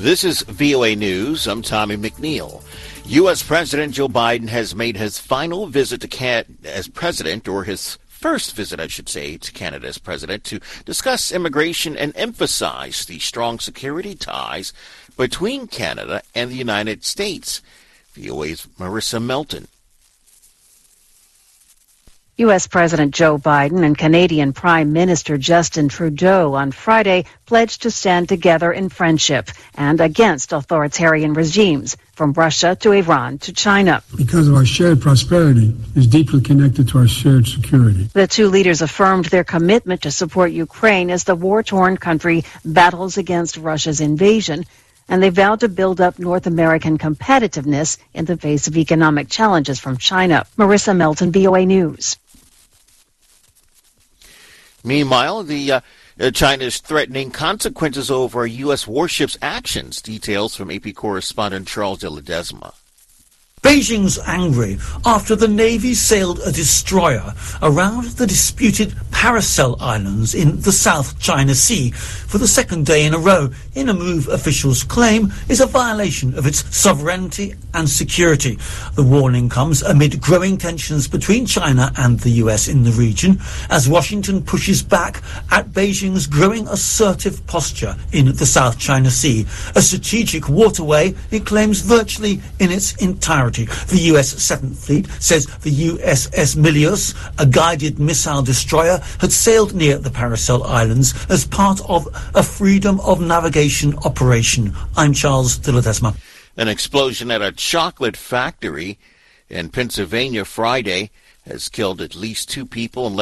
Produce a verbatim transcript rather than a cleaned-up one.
This is V O A News. I'm Tommy McNeil. U S. President Joe Biden has made his final visit to Canada as president, or his first visit, I should say, to Canada as president, to discuss immigration and emphasize the strong security ties between Canada and the United States. V O A's Marissa Melton. U S. President Joe Biden and Canadian Prime Minister Justin Trudeau on Friday pledged to stand together in friendship and against authoritarian regimes, from Russia to Iran to China. Because of our shared prosperity is deeply connected to our shared security. The two leaders affirmed their commitment to support Ukraine as the war-torn country battles against Russia's invasion, and they vowed to build up North American competitiveness in the face of economic challenges from China. Marissa Melton, V O A News. Meanwhile, the uh, uh, China is threatening consequences over U S warships' actions. Details from A P correspondent Charles de Ledesma. Beijing's angry after the Navy sailed a destroyer around the disputed Paracel Islands in the South China Sea for the second day in a row, in a move officials claim is a violation of its sovereignty and security. The warning comes amid growing tensions between China and the U S in the region, as Washington pushes back at Beijing's growing assertive posture in the South China Sea, a strategic waterway it claims virtually in its entirety. The U S seventh Fleet says the U S S Milius, a guided missile destroyer, had sailed near the Paracel Islands as part of a freedom of navigation operation. I'm Charles de Ledesma. An explosion at a chocolate factory in Pennsylvania Friday has killed at least two people and